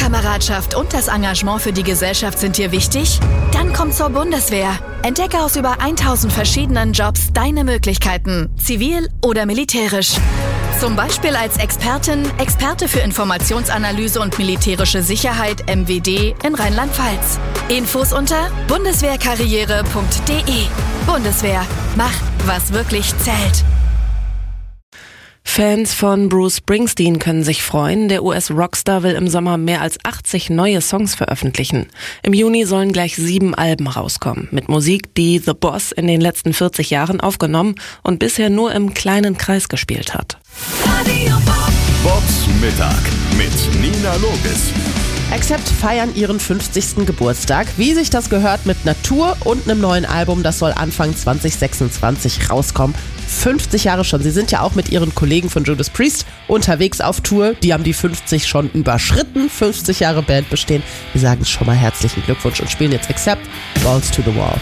Klassenkameradschaft und das Engagement für die Gesellschaft sind dir wichtig? Dann komm zur Bundeswehr. Entdecke aus über 1000 verschiedenen Jobs deine Möglichkeiten, zivil oder militärisch. Zum Beispiel als Experte für Informationsanalyse und militärische Sicherheit MWD in Rheinland-Pfalz. Infos unter bundeswehrkarriere.de. Bundeswehr, mach, was wirklich zählt. Fans von Bruce Springsteen können sich freuen. Der US-Rockstar will im Sommer mehr als 80 neue Songs veröffentlichen. Im Juni sollen gleich 7 Alben rauskommen. Mit Musik, die The Boss in den letzten 40 Jahren aufgenommen und bisher nur im kleinen Kreis gespielt hat. Bobs Mittag mit Nina Logis. Accept feiern ihren 50. Geburtstag. Wie sich das gehört, mit Natur und einem neuen Album, das soll Anfang 2026 rauskommen. 50 Jahre schon. Sie sind ja auch mit ihren Kollegen von Judas Priest unterwegs auf Tour. Die haben die 50 schon überschritten. 50 Jahre Band bestehen. Wir sagen schon mal herzlichen Glückwunsch und spielen jetzt Accept, Balls to the Wall.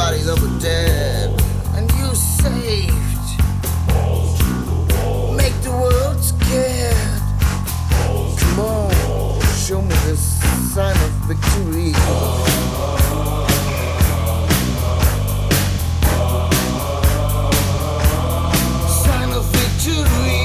bodies of the dead, and you saved. Make the world scared. Come on, show me the sign of victory. Sign of victory.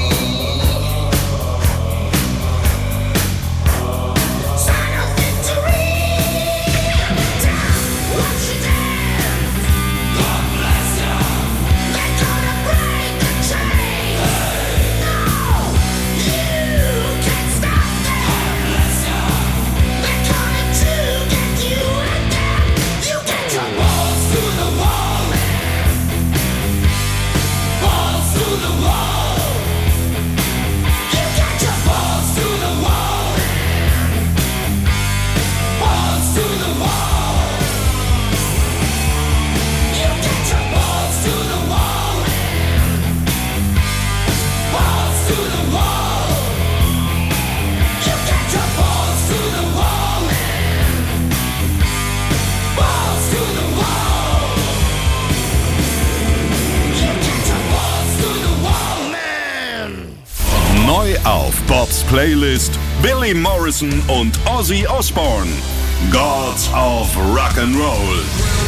Neu auf Bobs Playlist Billy Morrison und Ozzy Osbourne. Gods of Rock'n'Roll.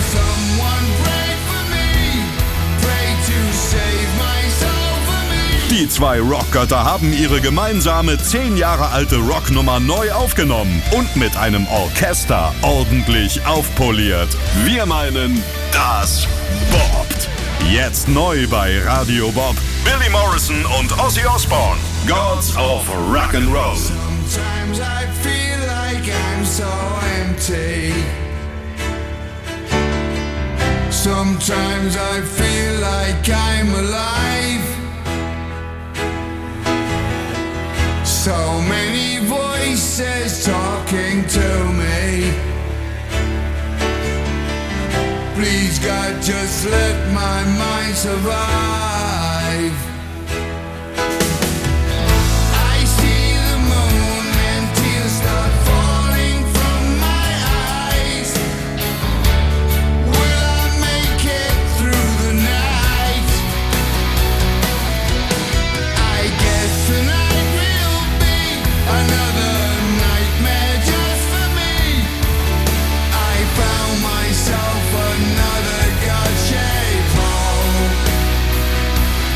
Die zwei Rockgötter haben ihre gemeinsame 10 Jahre alte Rocknummer neu aufgenommen und mit einem Orchester ordentlich aufpoliert. Wir meinen, das bobbt. Jetzt neu bei Radio Bob. Billy Morrison und Ozzy Osbourne. Gods of Rock'n'Roll. Sometimes I feel like I'm so empty. Sometimes I feel like I'm alive. So many voices talking to me. Please God, just let my mind survive. I see the moon and tears start falling from my eyes. Will I make it through the night? I guess tonight will be another nightmare just for me. I found myself another God-shaped hole.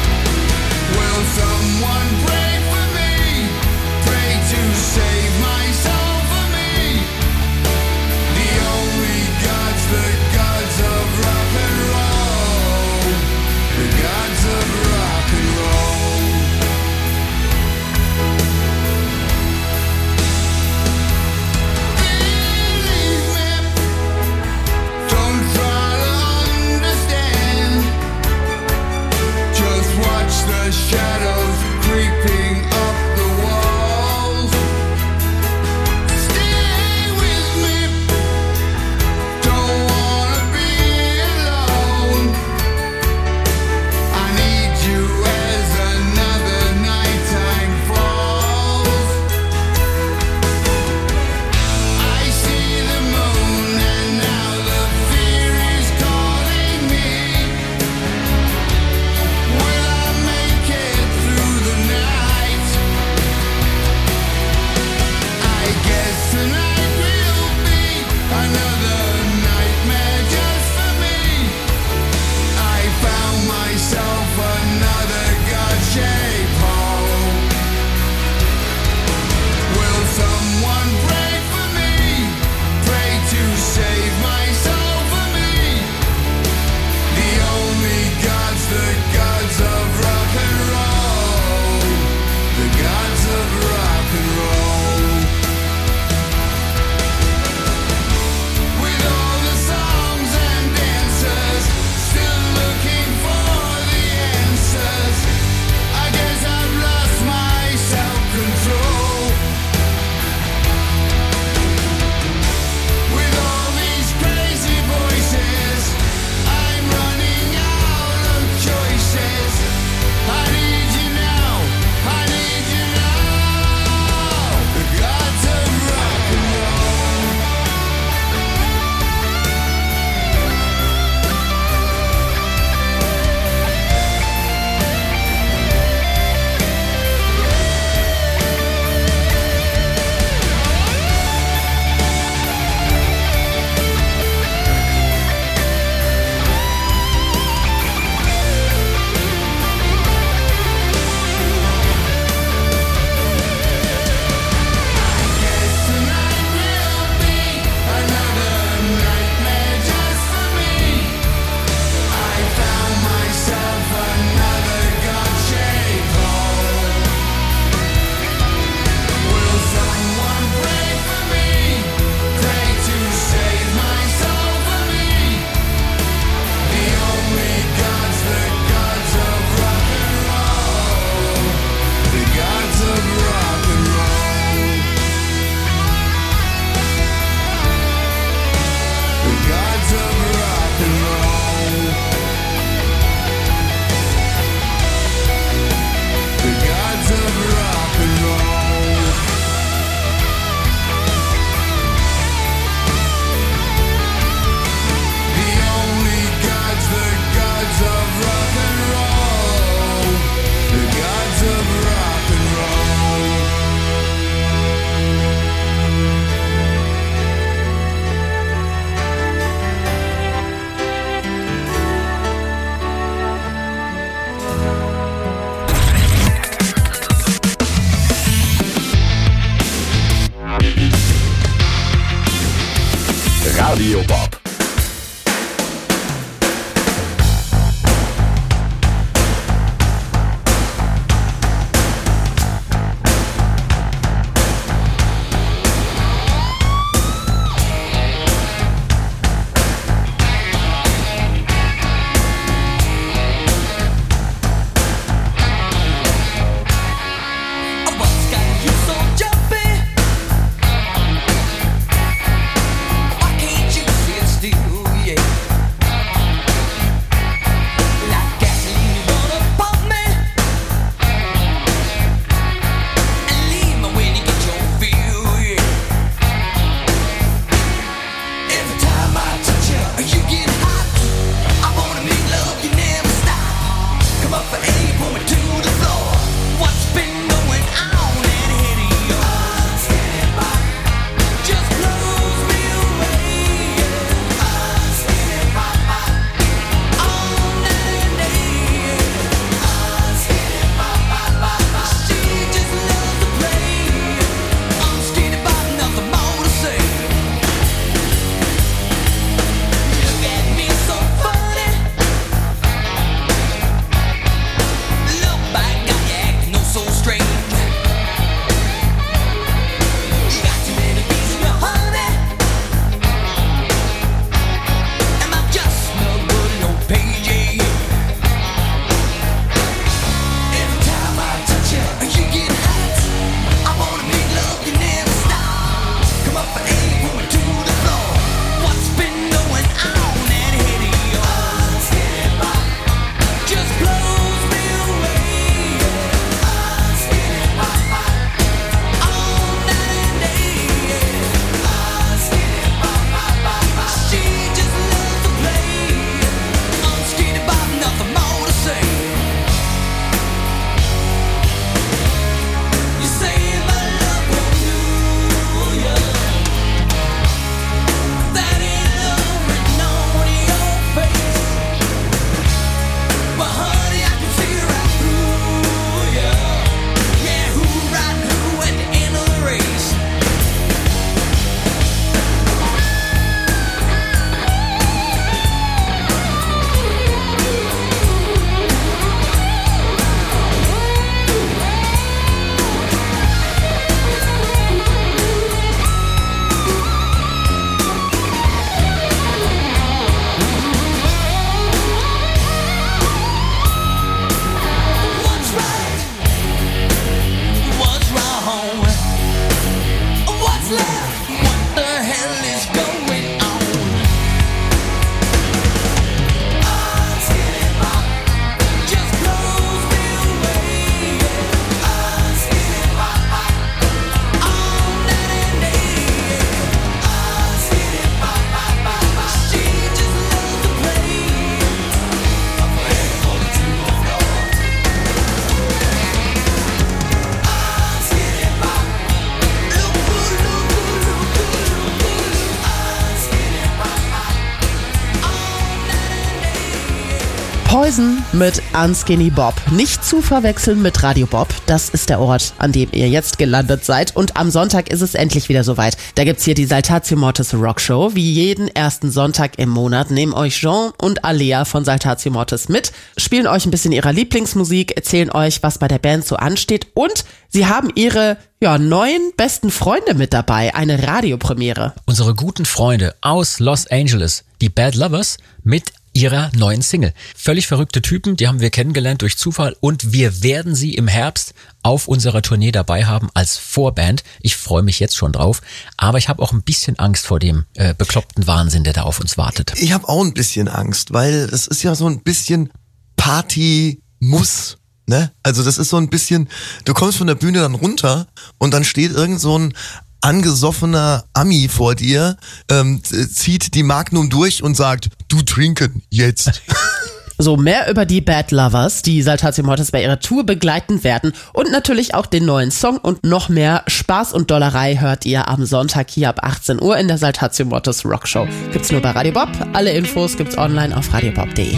Poison mit Unskinny Bob. Nicht zu verwechseln mit Radio Bob. Das ist der Ort, an dem ihr jetzt gelandet seid. Und am Sonntag ist es endlich wieder soweit. Da gibt's hier die Saltatio Mortis Rock Show. Wie jeden ersten Sonntag im Monat nehmen euch Jean und Alea von Saltatio Mortis mit, spielen euch ein bisschen ihrer Lieblingsmusik, erzählen euch, was bei der Band so ansteht. Und sie haben ihre neuen besten Freunde mit dabei. Eine Radiopremiere. Unsere guten Freunde aus Los Angeles, die Bad Lovers, mit ihrer neuen Single. Völlig verrückte Typen, die haben wir kennengelernt durch Zufall und wir werden sie im Herbst auf unserer Tournee dabei haben als Vorband. Ich freue mich jetzt schon drauf, aber ich habe auch ein bisschen Angst vor dem bekloppten Wahnsinn, der da auf uns wartet. Ich habe auch ein bisschen Angst, weil das ist ja so ein bisschen Party-Muss. Ne? Also das ist so ein bisschen, du kommst von der Bühne dann runter und dann steht irgend so ein angesoffener Ami vor dir, zieht die Magnum durch und sagt, du trinken jetzt. So, mehr über die Bad Lovers, die Saltatio Mortis bei ihrer Tour begleiten werden und natürlich auch den neuen Song und noch mehr Spaß und Dollerei hört ihr am Sonntag hier ab 18 Uhr in der Saltatio Mortis Rock Show. Gibt's nur bei Radio Bob. Alle Infos gibt's online auf radiobob.de.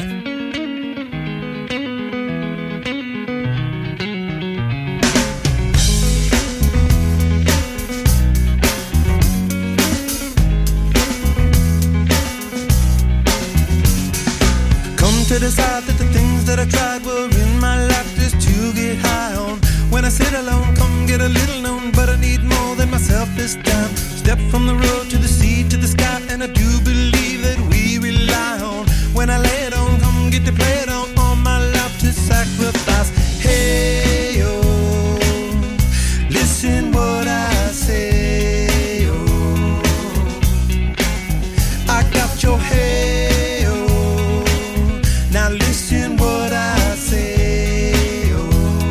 To decide that the things that I tried were in my life just to get high on. When I sit alone, come get a little known, but I need more than myself this time. Step from the road to the sea to the sky, and I do believe that we rely on. When I lay it on, come get to play it on, all my life to sacrifice. Hey, oh, listen what I say, oh, I got your head. Now listen what I say, oh.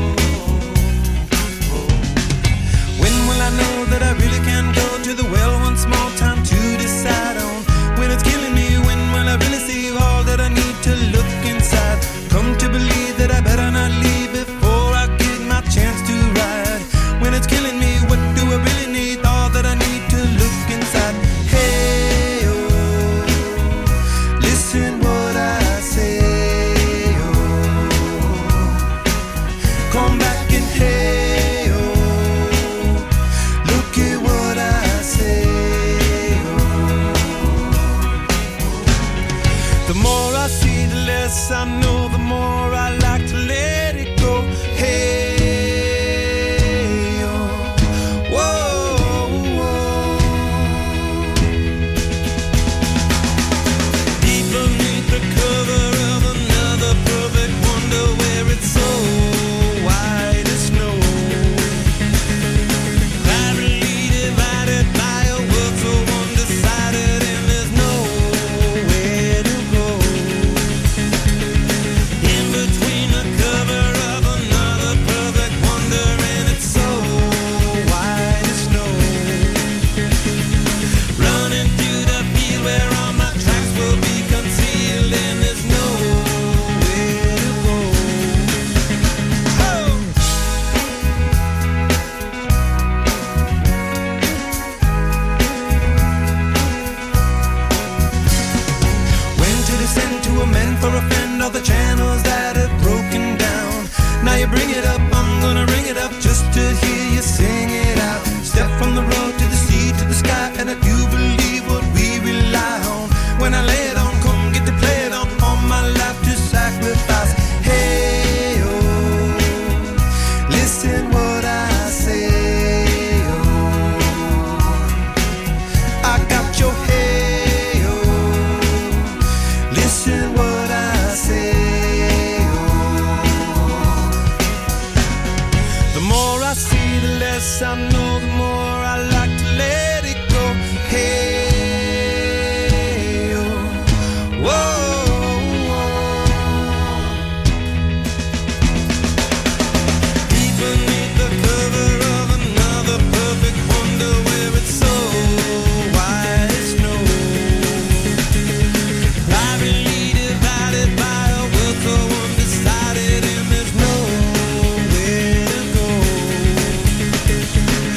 When will I know that I really can go to the well once more? Time to decide on. When it's killing me, when will I really see all that I need to look inside? Come to believe that I better not leave before I get my chance to ride. When it's killing me, what do I really need? All that I need to look inside. Hey, oh, listen what I say. Come back and hey, oh, look at what I say, oh. The more I see, the less I know, the more I like to let it go. Hey, oh, whoa, whoa. Deep beneath the cover of another perfect wonder where it's so white as snow, privately divided by a world so undecided, and there's nowhere to go. In between the cover of another perfect wonder, and it's so white as snow, running through the field where all my tracks will be concealed, and there's nowhere to go. Oh! When to descend to amend for a friend, all the channels that have broken down. Now you bring it up, I'm gonna ring it up just to hear you sing it out. Step from the road to the sea to the sky, and I do believe what we rely on. When I lay it on, come get to play it on, all my life to sacrifice. Hey, oh, listen what I say, oh, I got your hey, oh, listen what I say, oh. The more I see, the less I know, the more I like to let it go. Hey, oh, whoa, whoa. Deep beneath the cover of another perfect wonder where it's so white as snow, privately divided by a world so undecided, and there's nowhere to go.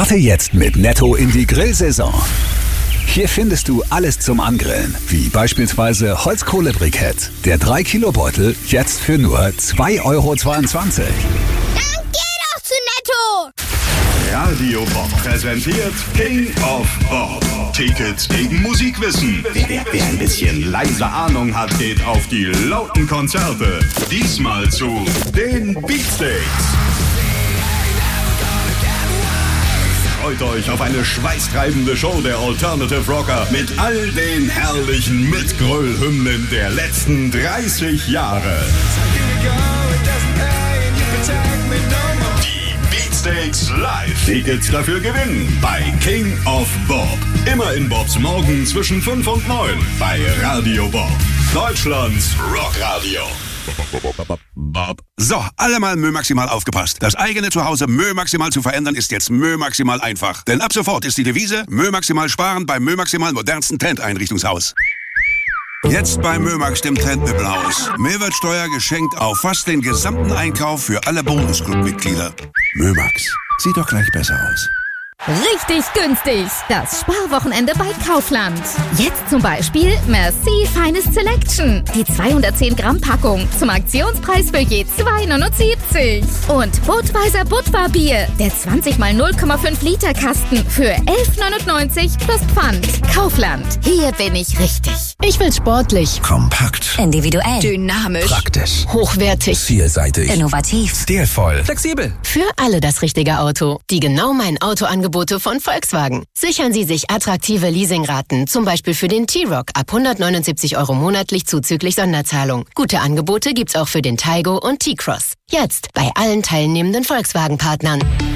Starte jetzt mit Netto in die Grillsaison. Hier findest du alles zum Angrillen, wie beispielsweise Holzkohlebrikett. Der 3-Kilo-Beutel jetzt für nur 2,22 €. Dann geh doch zu Netto! Radio Bob präsentiert King of Bob. Tickets gegen Musikwissen. Wer ein bisschen leise Ahnung hat, geht auf die lauten Konzerte. Diesmal zu den Beatsteaks. Freut euch auf eine schweißtreibende Show der Alternative Rocker mit all den herrlichen Mitgröll-Hymnen der letzten 30 Jahre. Die Beatsteaks live. Tickets dafür gewinnen bei King of Bob. Immer in Bobs Morgen zwischen 5 und 9 bei Radio Bob. Deutschlands Rockradio. Bob. So, alle mal Mö Maximal aufgepasst. Das eigene Zuhause Mö Maximal zu verändern ist jetzt Mö Maximal einfach. Denn ab sofort ist die Devise Mö Maximal sparen beim Mö Maximal modernsten Trendeinrichtungshaus. Jetzt bei Mömax, dem Trendmöbelhaus. Mehrwertsteuer geschenkt auf fast den gesamten Einkauf für alle Bonusclub-Mitglieder. Mömax, sieht doch gleich besser aus. Richtig günstig. Das Sparwochenende bei Kaufland. Jetzt zum Beispiel Merci Feines Selection. Die 210 Gramm Packung zum Aktionspreis für je 2,79 €. Und Budweiser Budvar-Bier. Der 20 mal 0,5 Liter Kasten für 11,99 € plus Pfand. Kaufland. Hier bin ich richtig. Ich will sportlich. Kompakt. Individuell. Dynamisch. Praktisch. Hochwertig. Vielseitig. Innovativ. Stilvoll. Flexibel. Für alle das richtige Auto. Die genau mein Autoangebot von Volkswagen. Sichern Sie sich attraktive Leasingraten, zum Beispiel für den T-Roc ab 179 € monatlich zuzüglich Sonderzahlung. Gute Angebote gibt's auch für den Taigo und T-Cross. Jetzt bei allen teilnehmenden Volkswagen-Partnern.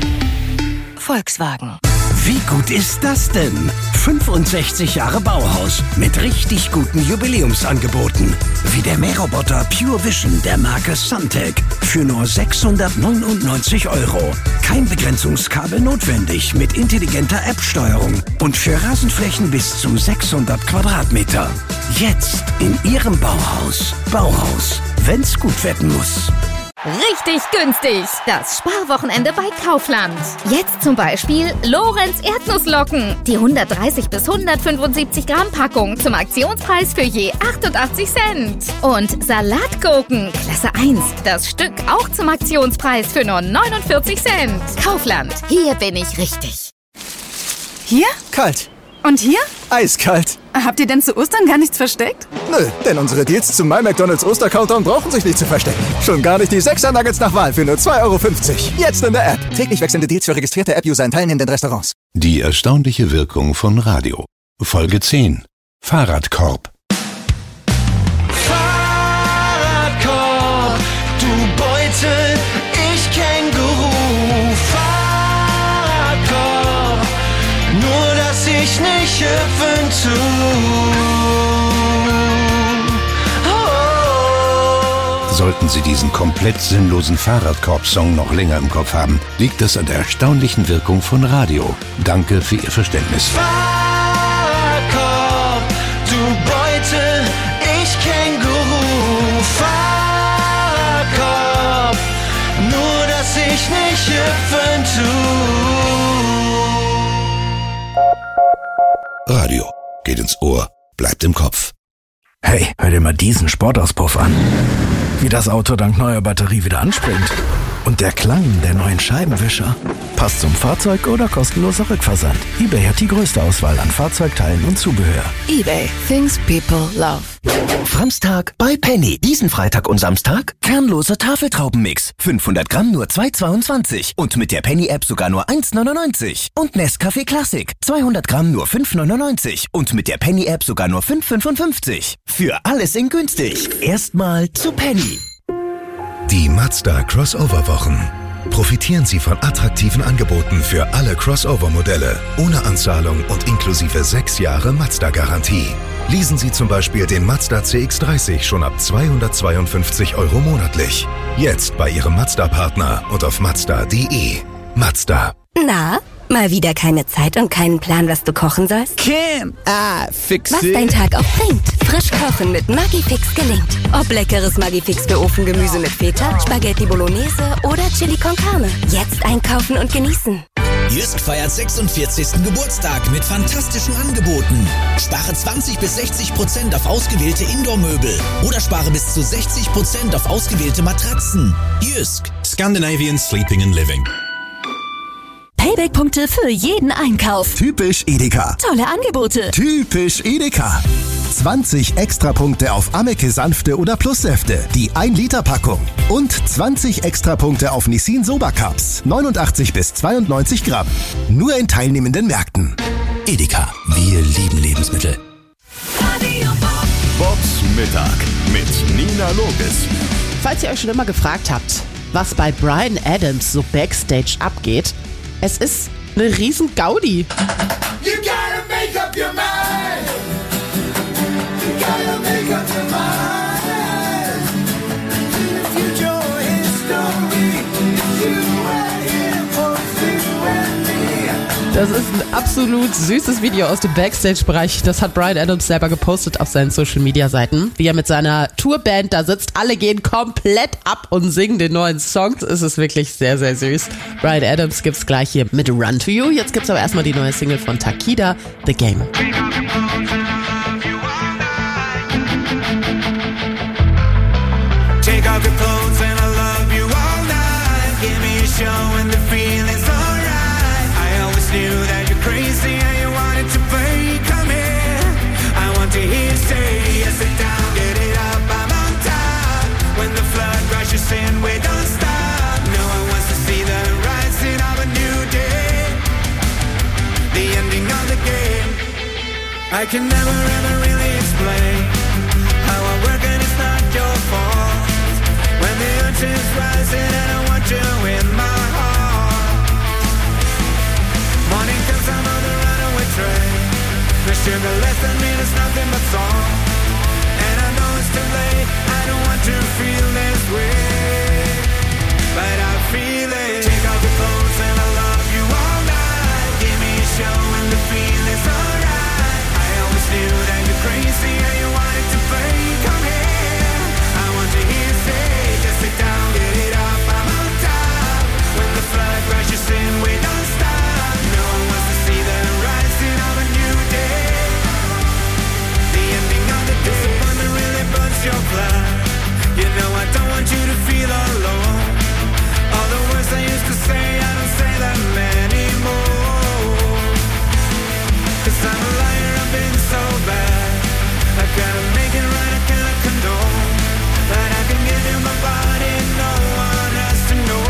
Volkswagen. Wie gut ist das denn? 65 Jahre Bauhaus mit richtig guten Jubiläumsangeboten. Wie der Mähroboter Pure Vision der Marke Suntech für nur 699 €. Kein Begrenzungskabel notwendig mit intelligenter App-Steuerung und für Rasenflächen bis zu 600 Quadratmeter. Jetzt in Ihrem Bauhaus. Bauhaus, wenn's gut werden muss. Richtig günstig. Das Sparwochenende bei Kaufland. Jetzt zum Beispiel Lorenz Erdnusslocken. Die 130 bis 175 Gramm Packung zum Aktionspreis für je 88 Cent. Und Salatgurken, Klasse 1. Das Stück auch zum Aktionspreis für nur 49 Cent. Kaufland. Hier bin ich richtig. Hier? Kalt. Und hier? Eiskalt. Habt ihr denn zu Ostern gar nichts versteckt? Nö, denn unsere Deals zum My McDonald's Oster-Countdown brauchen sich nicht zu verstecken. Schon gar nicht die 6er Nuggets nach Wahl für nur 2,50 €. Jetzt in der App. Täglich wechselnde Deals für registrierte App-User in teilnehmenden Restaurants. Die erstaunliche Wirkung von Radio. Folge 10. Fahrradkorb. Fahrradkorb, du Beutel, ich Känguru. Fahrradkorb, nur dass ich nicht hüpfen tu. Sollten Sie diesen komplett sinnlosen Fahrradkorb-Song noch länger im Kopf haben, liegt es an der erstaunlichen Wirkung von Radio. Danke für Ihr Verständnis. Fahrradkorb, du Beutel, ich Känguru. Fahrradkorb, nur dass ich nicht hüpfen tu. Radio geht ins Ohr, bleibt im Kopf. Hey, hör dir mal diesen Sportauspuff an. Wie das Auto dank neuer Batterie wieder anspringt. Und der Klang der neuen Scheibenwischer. Passt zum Fahrzeug oder kostenloser Rückversand. eBay hat die größte Auswahl an Fahrzeugteilen und Zubehör. eBay. Things people love. Samstag bei Penny. Diesen Freitag und Samstag kernloser Tafeltraubenmix. 500 Gramm nur 2,22. Und mit der Penny-App sogar nur 1,99. Und Nescafé Classic. 200 Gramm nur 5,99. Und mit der Penny-App sogar nur 5,55. Für alles in günstig. Erstmal zu Penny. Die Mazda Crossover-Wochen. Profitieren Sie von attraktiven Angeboten für alle Crossover-Modelle, ohne Anzahlung und inklusive 6 Jahre Mazda-Garantie. Leasen Sie zum Beispiel den Mazda CX-30 schon ab 252 € monatlich. Jetzt bei Ihrem Mazda-Partner und auf Mazda.de. Mazda. Na, mal wieder keine Zeit und keinen Plan, was du kochen sollst? Kim! Fix Was dein Tag auch bringt. Frisch kochen mit Maggi-Fix gelingt. Ob leckeres Maggi-Fix für Ofengemüse mit Feta, Spaghetti Bolognese oder Chili con Carne. Jetzt einkaufen und genießen. Jysk feiert 46. Geburtstag mit fantastischen Angeboten. Spare 20-60% auf ausgewählte Indoor-Möbel oder spare bis zu 60% auf ausgewählte Matratzen. Jysk. Scandinavian Sleeping and Living. Payback-Punkte für jeden Einkauf. Typisch Edeka. Tolle Angebote. Typisch Edeka. 20 Extrapunkte auf Ameke Sanfte oder Plussäfte, die 1-Liter-Packung. Und 20 Extrapunkte auf Nissin Soba Cups, 89 bis 92 Gramm. Nur in teilnehmenden Märkten. Edeka, wir lieben Lebensmittel. Bobs Mittag mit Nina Logis. Falls ihr euch schon immer gefragt habt, was bei Bryan Adams so Backstage abgeht, es ist eine riesen Gaudi. You gotta make up your mind. You gotta make up your mind. Future history. You are here for you and me. Das ist ein absolut süßes Video aus dem Backstage-Bereich. Das hat Bryan Adams selber gepostet auf seinen Social-Media-Seiten. Wie er mit seiner Tourband da sitzt. Alle gehen komplett ab und singen den neuen Song. Es ist wirklich sehr, sehr süß. Bryan Adams gibt's gleich hier mit Run to You. Jetzt gibt's aber erstmal die neue Single von Takida, The Game. Take off your clothes and I love you all night. Give me a show and the feeling's alright. I always knew that you're crazy and you wanted to play. Come here, I want to hear you say, yes, sit down, get it up, I'm on top. When the flood rushes in, we don't stop. No one wants to see the rising of a new day, the ending of the game. I can never ever really explain how I work and it's not your fault. When the ocean's rising and I want you in my heart. Morning comes, I'm on the runaway train. The sugar less than me, there's nothing but song. And I know it's too late, I don't want to feel this way, but I feel it. Take off your clothes and I love you all night. Give me a show and the feeling's alright. I always knew that you're crazy and you wanted to play. Come here, I want to hear you say, just sit down, get it up, I'm on top. When the flood rushes in, we don't stop. No one wants to see the rising of a new day, the ending of the disappointment really burns your blood. You know I don't want you to feel alone. All the words I used to say, I don't say them anymore. 'Cause I'm a liar, I've been so bad. I gotta make it right, I cannot condone. But I can give you my body, no one has to know.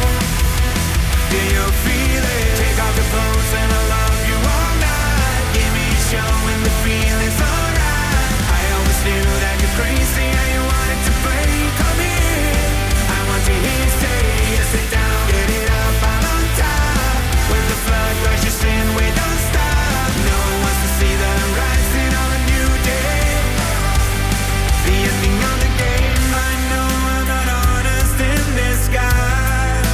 Do you feel it? Take off your clothes and I love you all night. Give me a show and the feeling's alright. I always knew that you're crazy and you wanted to play. Come here, I want to hear you say, yes, sit down, get it up, I'm on top. When the flood rushes in, we don't stop. No one wants to see the rising of a new day, the ending of the game. I know I'm not honest in disguise.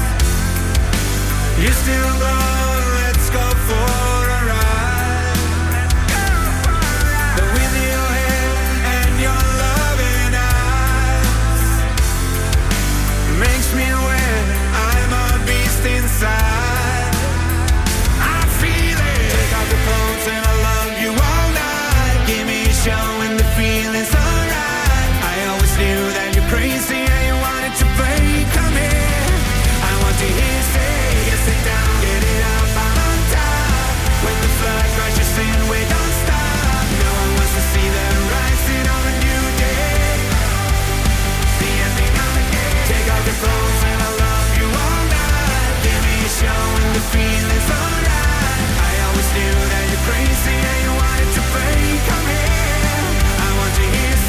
You still go, let's go for a ride. But with your head and your loving eyes, makes me wet, I'm a beast inside. I feel it. Take off your clothes and I love you all night. Give me a show and the feeling's alright. I always knew that you're crazy and you wanted to play. Come here, I want to hear you say, yes, sit down, get it up, I'm on top. When the flood rushes in, we don't stop. No one wants to see the rising of a new day, the ending of the game. Take off your clothes and I love you all night. Give me a show and the feeling's alright. I always knew that you're crazy and you wanted to play. Come here, I want to hear you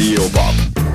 Radio Bob.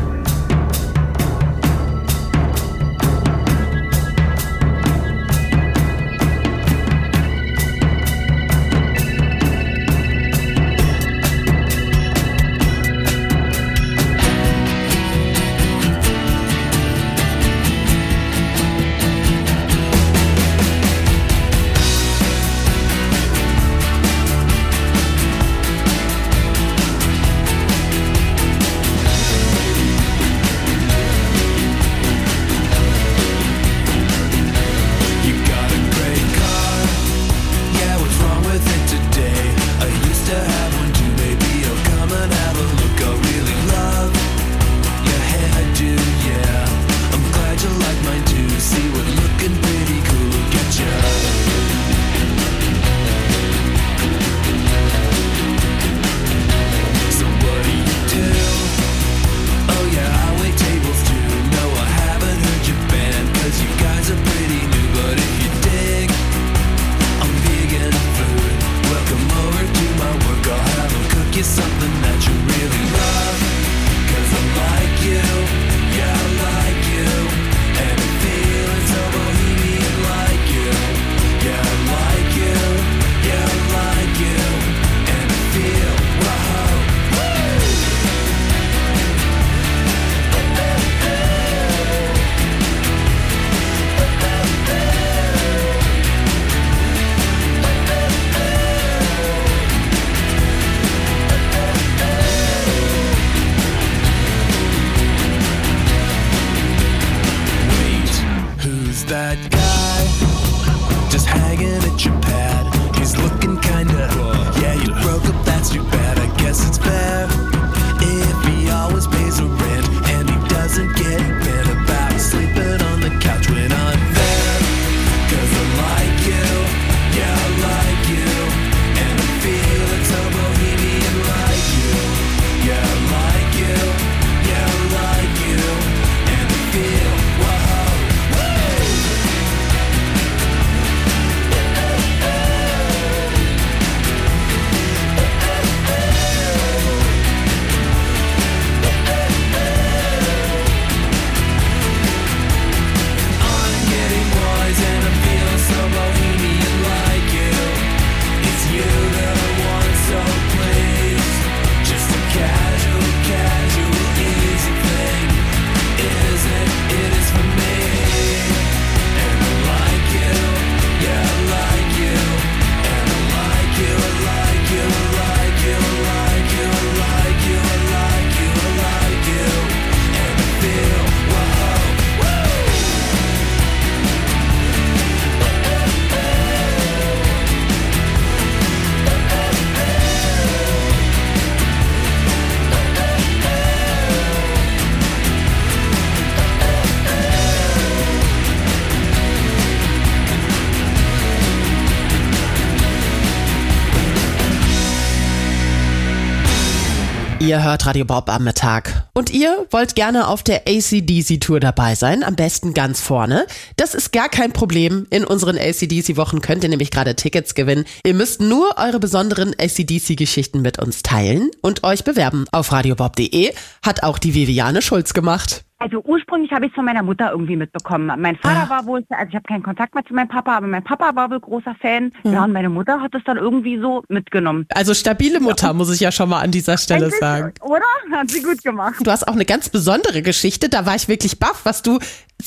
Ihr hört Radio Bob am Mittag. Und ihr wollt gerne auf der AC/DC-Tour dabei sein, am besten ganz vorne. Das ist gar kein Problem. In unseren AC/DC-Wochen könnt ihr nämlich gerade Tickets gewinnen. Ihr müsst nur eure besonderen AC/DC-Geschichten mit uns teilen und euch bewerben. Auf radiobob.de hat auch die Viviane Schulz gemacht. Also ursprünglich habe ich es von meiner Mutter irgendwie mitbekommen. Mein Vater war wohl, also ich habe keinen Kontakt mehr zu meinem Papa, aber mein Papa war wohl großer Fan. Ja, und meine Mutter hat es dann irgendwie so mitgenommen. Also stabile Mutter, muss ich ja schon mal an dieser Stelle sagen. Oder? Hat sie gut gemacht. Du hast auch eine ganz besondere Geschichte, da war ich wirklich baff, was du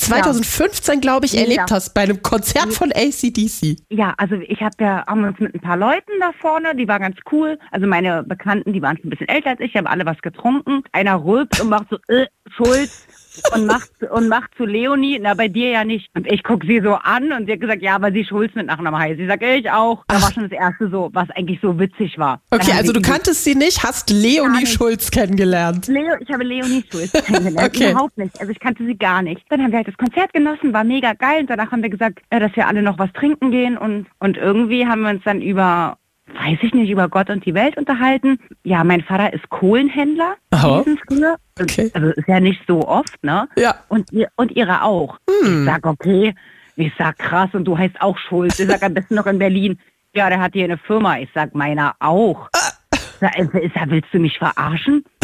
2015, glaube ich, erlebt hast bei einem Konzert von AC/DC. Ja, also haben uns mit ein paar Leuten da vorne, die war ganz cool. Also meine Bekannten, die waren schon ein bisschen älter als ich, haben alle was getrunken. Einer rülpt und macht so, Schulz. Und macht zu Leonie, na bei dir ja nicht. Und ich gucke sie so an und sie hat gesagt, ja, aber sie Schulz mit Nachnamen heißt. Sie sagt, ich auch. Da war schon das erste so, was eigentlich so witzig war. Okay, also du kanntest sie nicht, hast Leonie Schulz kennengelernt. Ich habe Leonie Schulz kennengelernt. Okay. Überhaupt nicht. Also ich kannte sie gar nicht. Dann haben wir halt das Konzert genossen, war mega geil. Und danach haben wir gesagt, dass wir alle noch was trinken gehen. Und irgendwie haben wir uns dann über Gott und die Welt unterhalten. Ja, mein Vater ist Kohlenhändler früher. Okay. Also ist ja nicht so oft, ne? Ja. Und ihre auch. Ich sag, okay. Ich sag, krass, und du heißt auch Schulz. Ich sag, am besten noch in Berlin. Ja, der hat hier eine Firma. Ich sag, meiner auch. Willst du mich verarschen?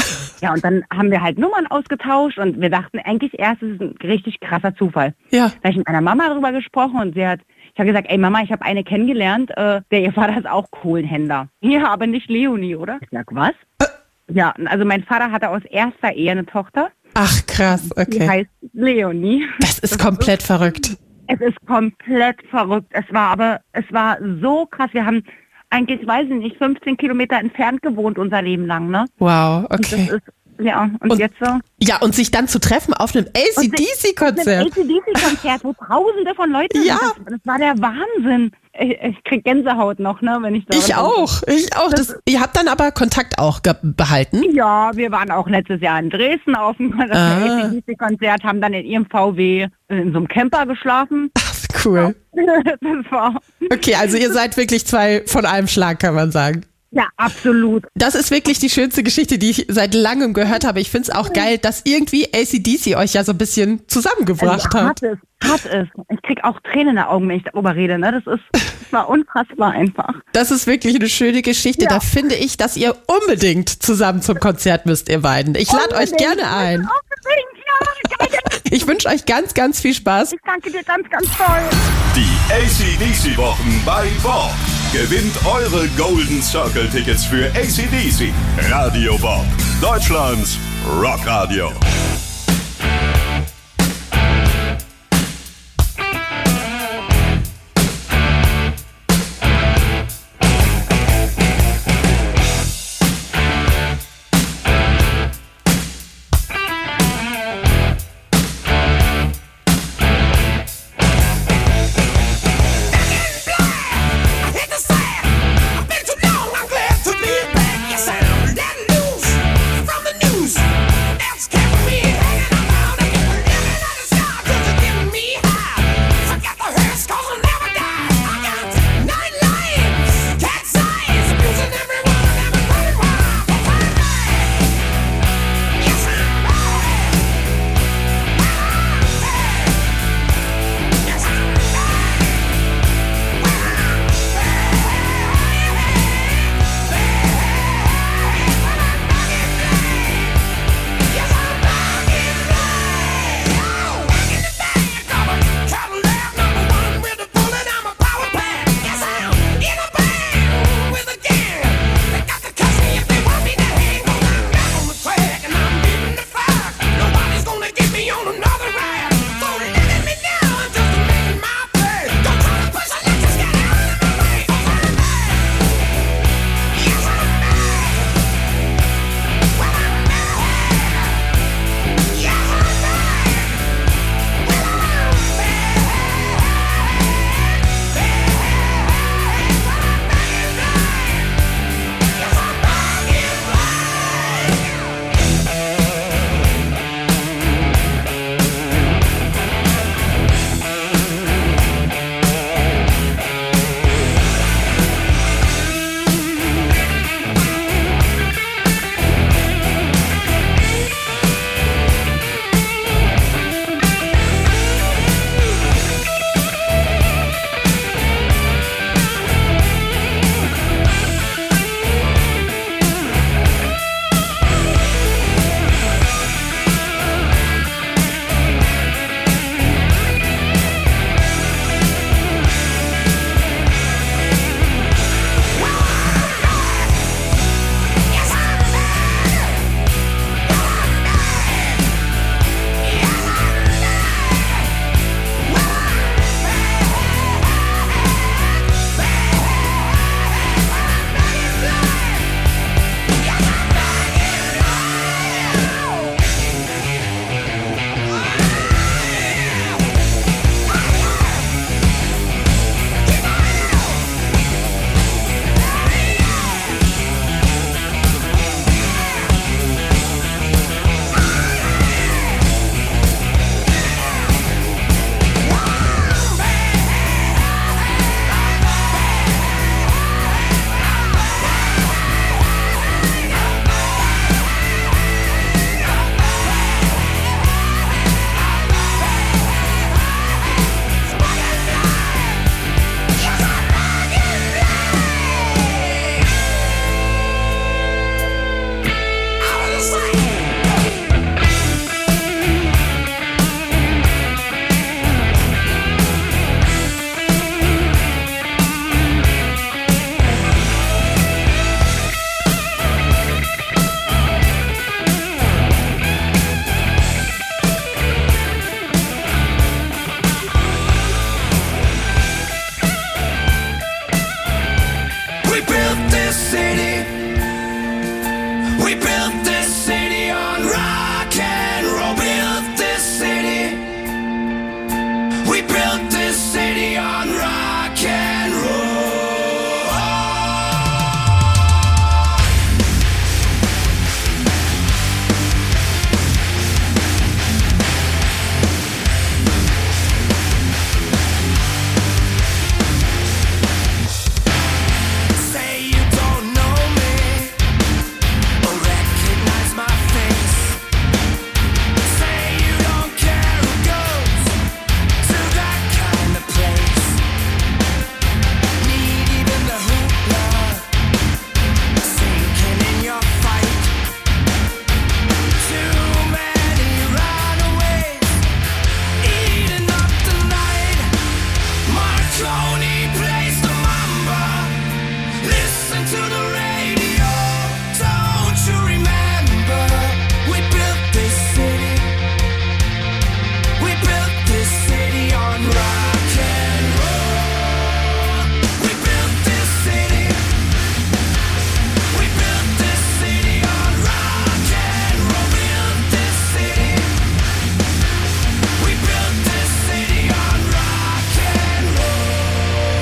Ja, und dann haben wir halt Nummern ausgetauscht und wir dachten eigentlich erst, es ist ein richtig krasser Zufall. Ja. Da habe ich mit meiner Mama darüber gesprochen und ich habe gesagt, ey Mama, ich habe eine kennengelernt, ihr Vater ist auch Kohlenhändler. Ja, aber nicht Leonie, oder? Ich sag, was? Ja, also mein Vater hatte aus erster Ehe eine Tochter. Ach krass, okay. Die heißt Leonie. Das ist komplett verrückt. Es ist komplett verrückt. Es war so krass. Wir haben eigentlich, weiß ich nicht, 15 Kilometer entfernt gewohnt unser Leben lang, ne? Wow, okay. Und jetzt so. Ja, und sich dann zu treffen auf einem AC/DC-Konzert. Auf einem AC/DC-Konzert, wo Tausende von Leuten sind. Das war der Wahnsinn. Ich krieg Gänsehaut noch, ne, wenn ich da. Ich auch. Ihr habt dann aber Kontakt auch behalten? Ja, wir waren auch letztes Jahr in Dresden auf dem AC/DC-Konzert, haben dann in ihrem VW in so einem Camper geschlafen. Ach, cool. Das war. Okay, also ihr seid wirklich zwei von einem Schlag, kann man sagen. Ja, absolut. Das ist wirklich die schönste Geschichte, die ich seit langem gehört habe. Ich finde es auch geil, dass irgendwie AC/DC euch ja so ein bisschen zusammengebracht hat. Hat es. Ich krieg auch Tränen in den Augen, wenn ich darüber rede. Ne? Das war unfassbar einfach. Das ist wirklich eine schöne Geschichte. Ja. Da finde ich, dass ihr unbedingt zusammen zum Konzert müsst, ihr beiden. Ich lade euch gerne ein. Ich wünsche euch ganz, ganz viel Spaß. Ich danke dir ganz, ganz toll. Die AC/DC-Wochen bei Bob. Gewinnt eure Golden Circle-Tickets für AC/DC. Radio Bob, Deutschlands Rockradio. From the news, that's carrying Tony plays the mamba. Listen to the radio. Don't you remember? We built this city. We built this city on rock and roll. We built this city. We built this city on rock and roll. Built this city. We built this city on rock and roll.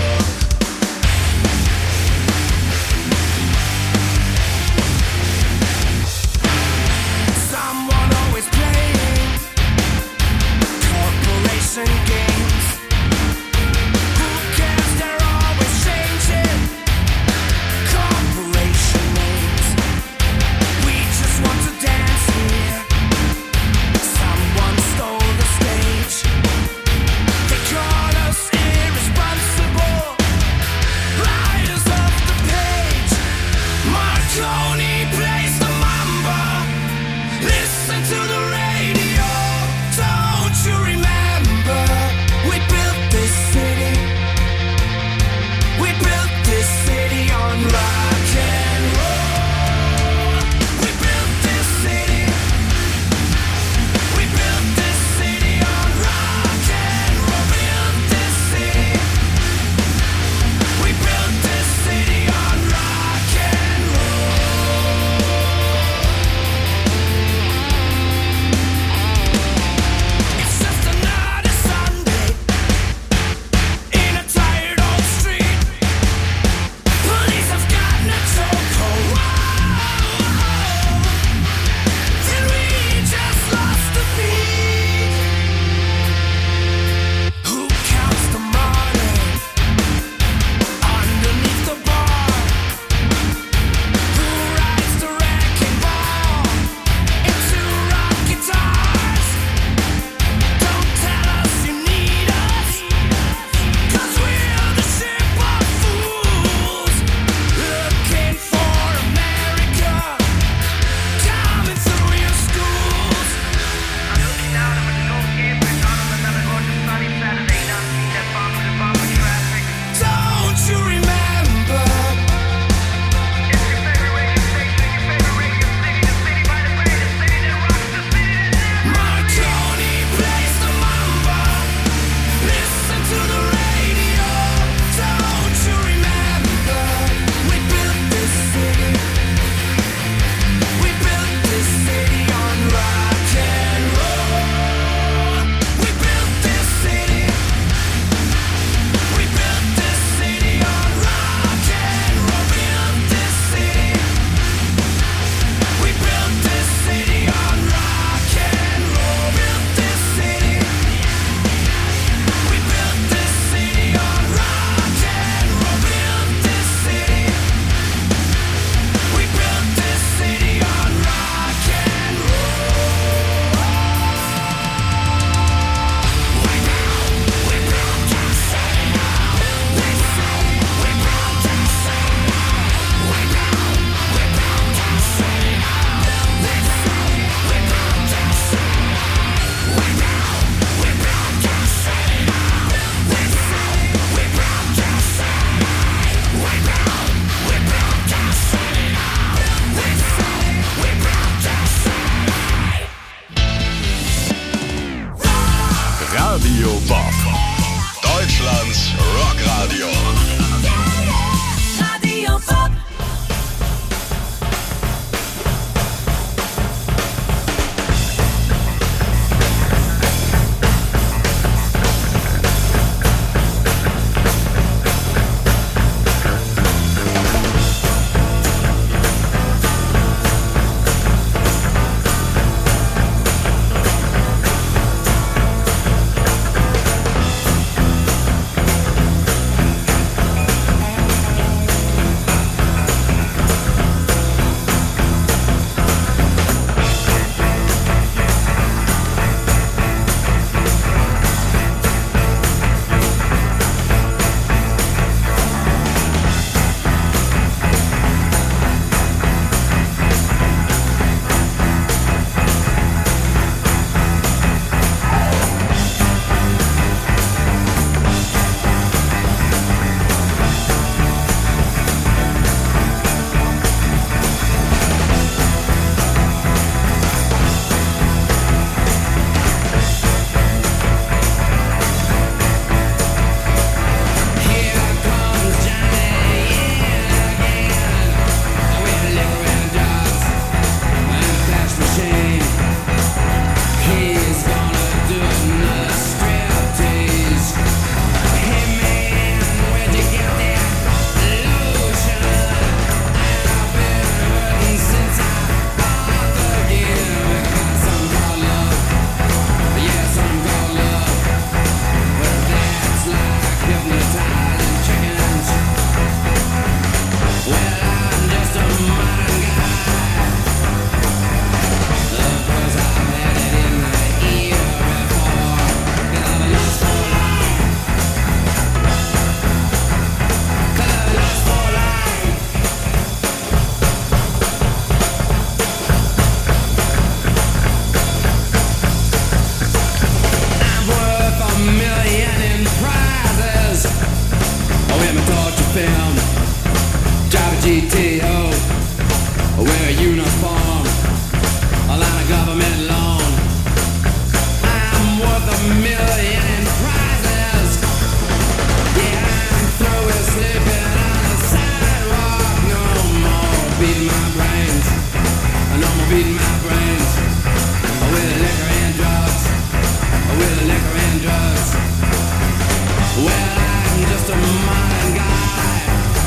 just a modern guy.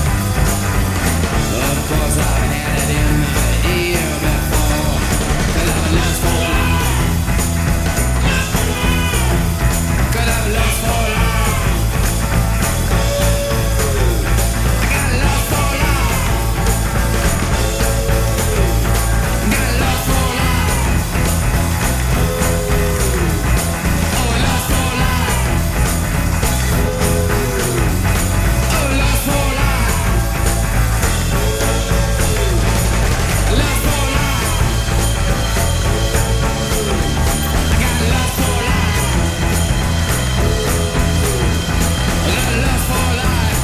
Of course I've had it in my ear before. Could have lost for life. Could have lost for life. I got lost for life. Got lost for life. Oh, lost for life. Oh, lost for life. Lost for life. I got lost for life. Lost for life.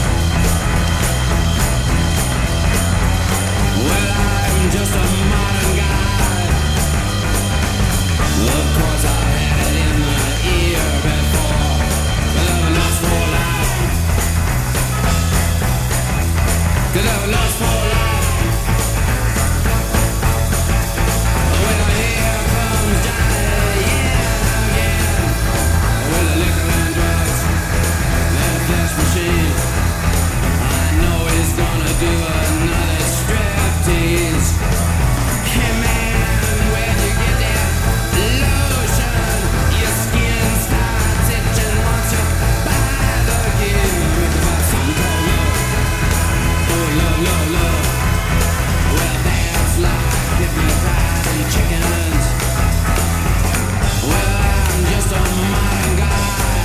Well, I'm just a modern guy. Of course I had it in my ear before. But I'm lost for life. Cause I'm lost for life. Well, here comes Johnny, yeah, again. With the liquor and drugs and flesh machine. I know he's gonna do another striptease. Hey man, where'd you get that lotion? Your skin starts itching once you buy the gear. About something called love. Oh, love, love, love. Well, that's like dipping fried in chickens. Well, I'm just a modern guy.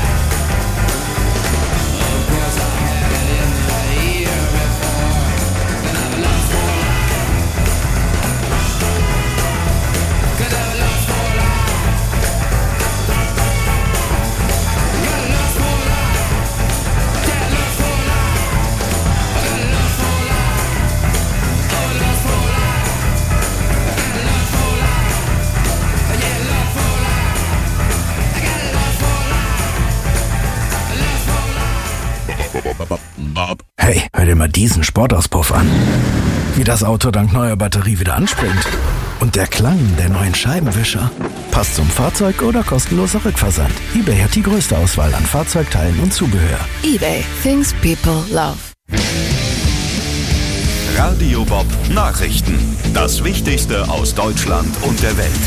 Of course I had it in the ear before. Then I've lost for life. Cause I've lost for life. Got lost for life. Got lost for life. Got lost for life. Oh, lost for life. Got lost for life. Yeah, lost for life. I got lost for life. Lost for life. Bob. Hey, hör dir mal diesen Sportauspuff an. Wie das Auto dank neuer Batterie wieder anspringt. Und der Klang der neuen Scheibenwischer. Passt zum Fahrzeug oder kostenloser Rückversand. eBay hat die größte Auswahl an Fahrzeugteilen und Zubehör. eBay. Things people love. Radio Bob Nachrichten. Das Wichtigste aus Deutschland und der Welt.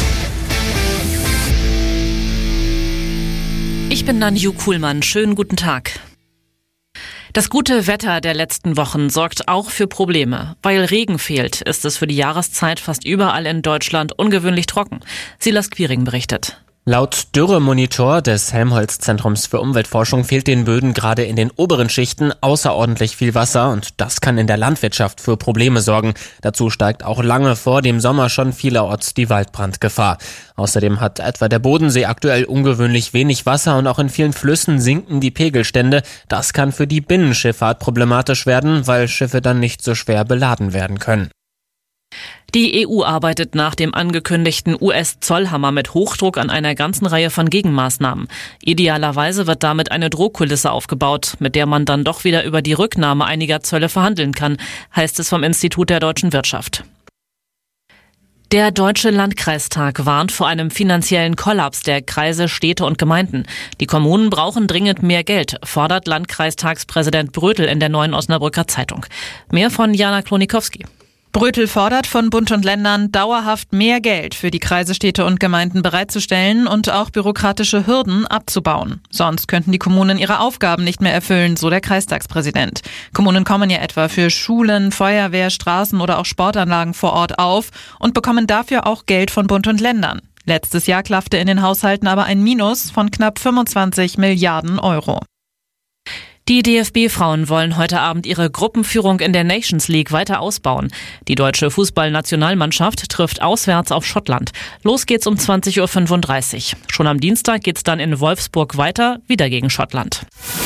Ich bin Nanju Kuhlmann. Schönen guten Tag. Das gute Wetter der letzten Wochen sorgt auch für Probleme. Weil Regen fehlt, ist es für die Jahreszeit fast überall in Deutschland ungewöhnlich trocken. Silas Quiring berichtet. Laut Dürremonitor des Helmholtz-Zentrums für Umweltforschung fehlt den Böden gerade in den oberen Schichten außerordentlich viel Wasser und das kann in der Landwirtschaft für Probleme sorgen. Dazu steigt auch lange vor dem Sommer schon vielerorts die Waldbrandgefahr. Außerdem hat etwa der Bodensee aktuell ungewöhnlich wenig Wasser und auch in vielen Flüssen sinken die Pegelstände. Das kann für die Binnenschifffahrt problematisch werden, weil Schiffe dann nicht so schwer beladen werden können. Die EU arbeitet nach dem angekündigten US-Zollhammer mit Hochdruck an einer ganzen Reihe von Gegenmaßnahmen. Idealerweise wird damit eine Drohkulisse aufgebaut, mit der man dann doch wieder über die Rücknahme einiger Zölle verhandeln kann, heißt es vom Institut der deutschen Wirtschaft. Der Deutsche Landkreistag warnt vor einem finanziellen Kollaps der Kreise, Städte und Gemeinden. Die Kommunen brauchen dringend mehr Geld, fordert Landkreistagspräsident Brötel in der Neuen Osnabrücker Zeitung. Mehr von Jana Klonikowski. Brötel fordert von Bund und Ländern, dauerhaft mehr Geld für die Kreise, Städte und Gemeinden bereitzustellen und auch bürokratische Hürden abzubauen. Sonst könnten die Kommunen ihre Aufgaben nicht mehr erfüllen, so der Kreistagspräsident. Kommunen kommen ja etwa für Schulen, Feuerwehr, Straßen oder auch Sportanlagen vor Ort auf und bekommen dafür auch Geld von Bund und Ländern. Letztes Jahr klaffte in den Haushalten aber ein Minus von knapp 25 Milliarden Euro. Die DFB-Frauen wollen heute Abend ihre Gruppenführung in der Nations League weiter ausbauen. Die deutsche Fußballnationalmannschaft trifft auswärts auf Schottland. Los geht's um 20.35 Uhr. Schon am Dienstag geht's dann in Wolfsburg weiter, wieder gegen Schottland.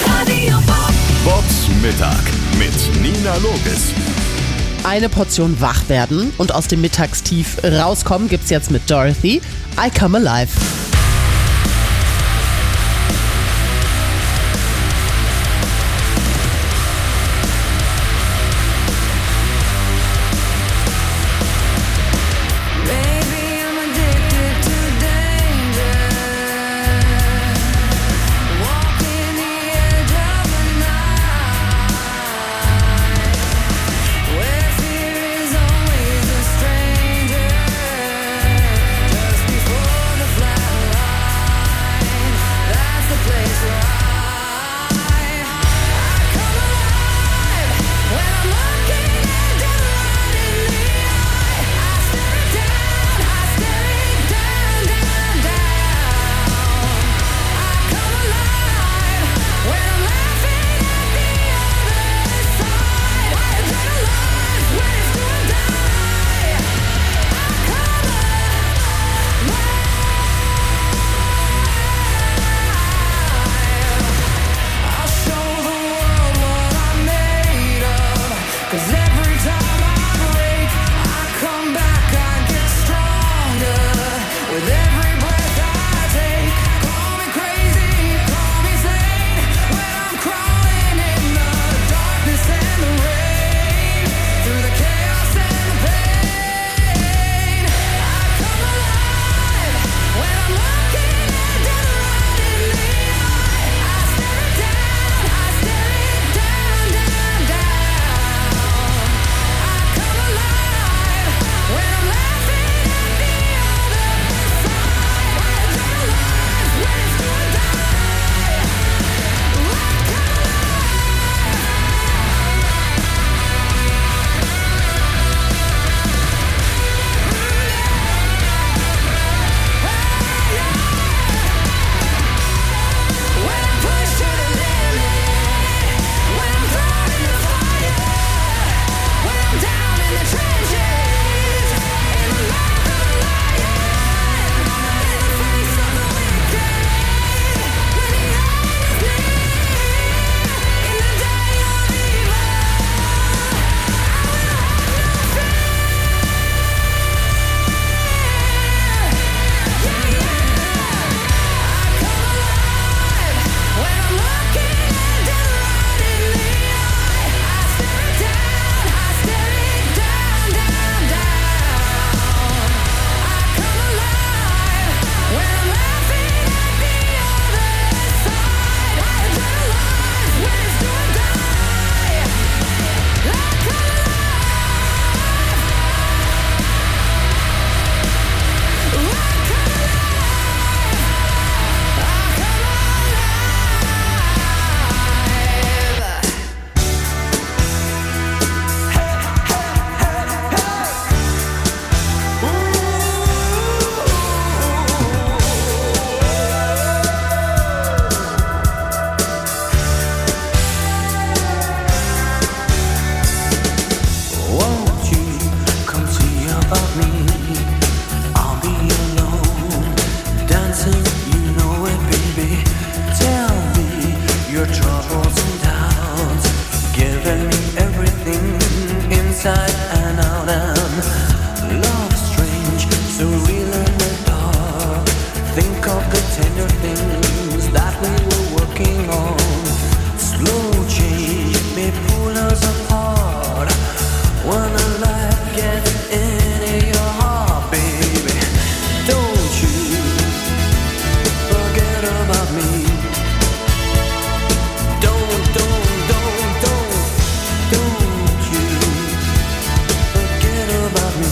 Bobs Mittag mit Nina Logis. Eine Portion wach werden und aus dem Mittagstief rauskommen gibt's jetzt mit Dorothy. I Come Alive. given everything inside and out, and love strange, surreal in the dark. Think of the tender things that we were working on. Slow change may pull us apart when a life gets into your heart, baby. Don't you forget about me. Don't you forget about me.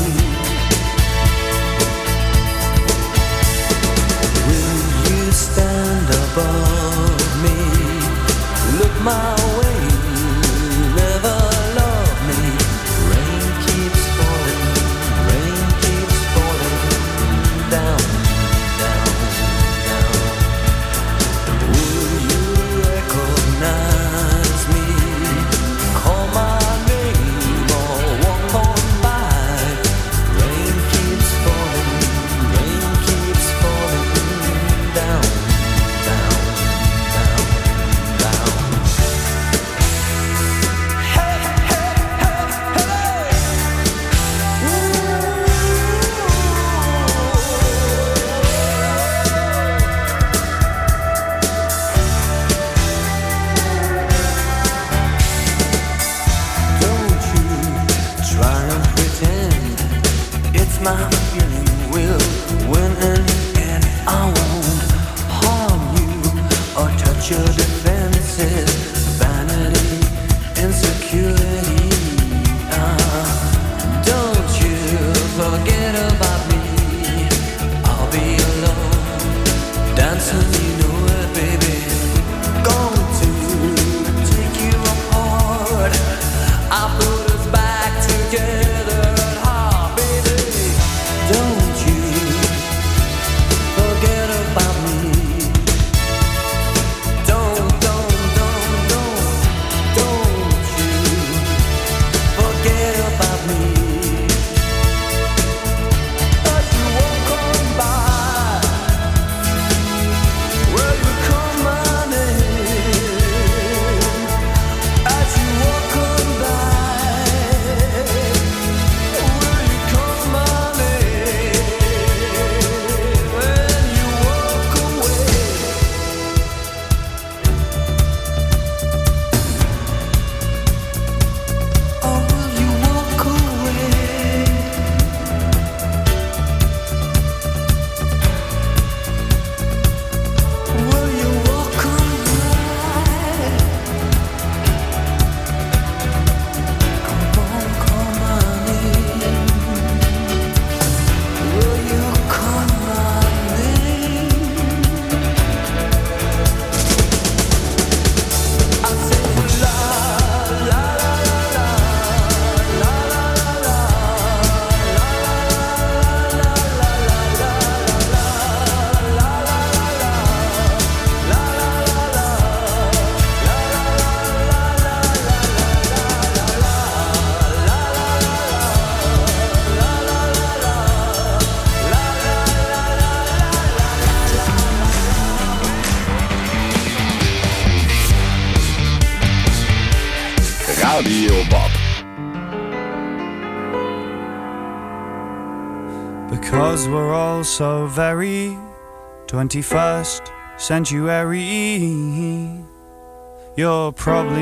Will you stand above me? Look my way, never love me. Rain keeps falling down, down, down. Will you recognize me? Call my name or walk on by. Rain keeps falling down, down, down, down. Hey, hey, hey, hey. Don't you try and pretend it's my feeling. We'll win in the end. I won't harm you or touch your defenses. Vanity, insecurity. Don't you forget about me. I'll be alone, dancing, you know it, baby. Going to take you apart. I put us back together at heart, baby. Don't you forget about me. Don't you forget about me. As you walk on by, will you call my name? As you walk on by, will you call my name? When you walk away. Oh, will you walk away? Will you walk on by? Come on, call my name. Will you call my name? I say la la la la la la la Radio Bob. Because we're all so very 21st century. You're probably